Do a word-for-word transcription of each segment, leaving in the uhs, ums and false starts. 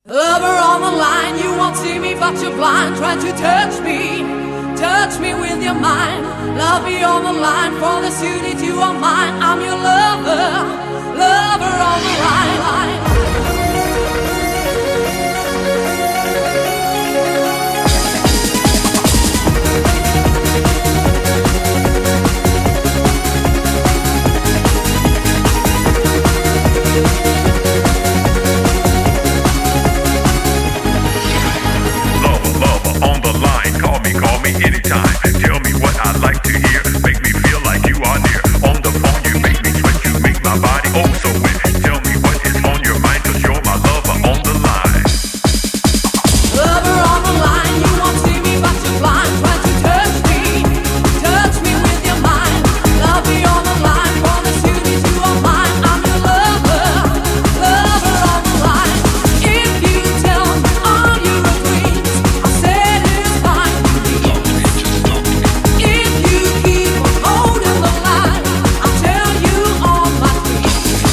Lover on the line, you won't see me but you're blind. Try to touch me, touch me with your mind. Love me on the line, for this unity you are mine. I'm your lover, lover on the line. Anytime, tell me what I'd like to hear. Make me feel like you are near. On the phone, you make me sweat. You make my body oh so wet. Tell me what is on your mind, cause you're my lover on the line. Lover on the line, you won't see me but you're blind. Try to touch me, touch me with your mind. Love me on the line, for this unity you are mine. I'm your lover, lover on the line. If you tell me all your dreams, I'll satisfy you. If you keep on holding the line, I'll tell you all my dreams.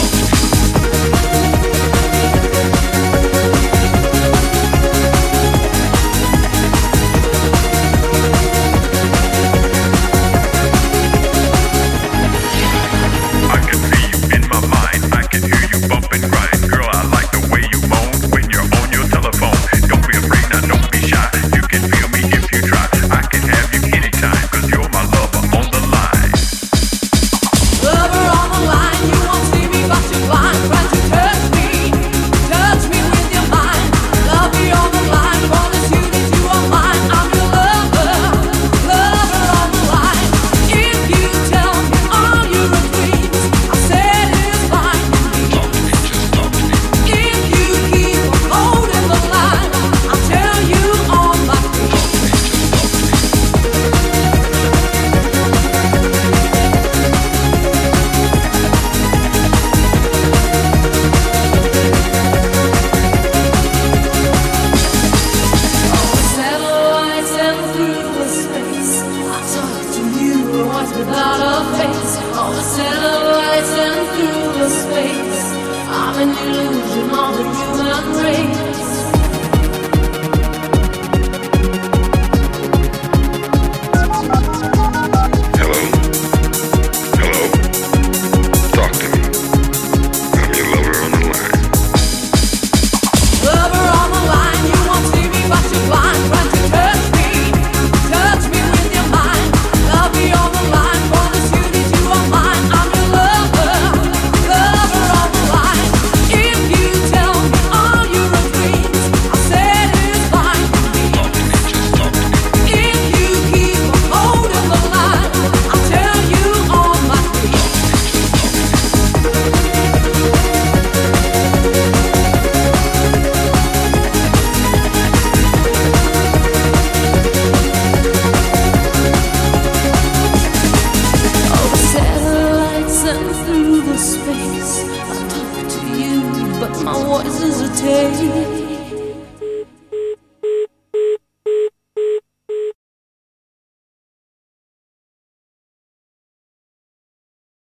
I can see you in my mind. I can hear you bump and grind. Girl, I like the way you moan when you're on your telephone. Don't be afraid, now don't be shy. You can feel me if you try. I can have you anytime, cause you're my lover on the line. Lover on the line, you won't see me but you're blind. Try to touch me, touch me with your mind. Love me on the line, for this unity you are mine. I'm your lover, lover on the line. If you tell me all your dreams, I'll satisfy you. If you keep on holding the line, I'll tell you all my dreams. Satellites and through the space, I talk to you, what's without a face. Oh, the satellites and through the space, I'm an illusion of the human race. Hello? Hello? Talk to me. I'm your lover on the line. Lover on the line, you won't see me but you're blind. Try to touch me, touch me with your mind. Love me on the line, for this unity you are mine. I'm your lover, lover on the line. If you tell me all your dreams, I'll satisfy you. If you keep on holding the line, I'll tell you all my dreams. Oh, satellites and through the space, I talk to you, but my voice is a tape.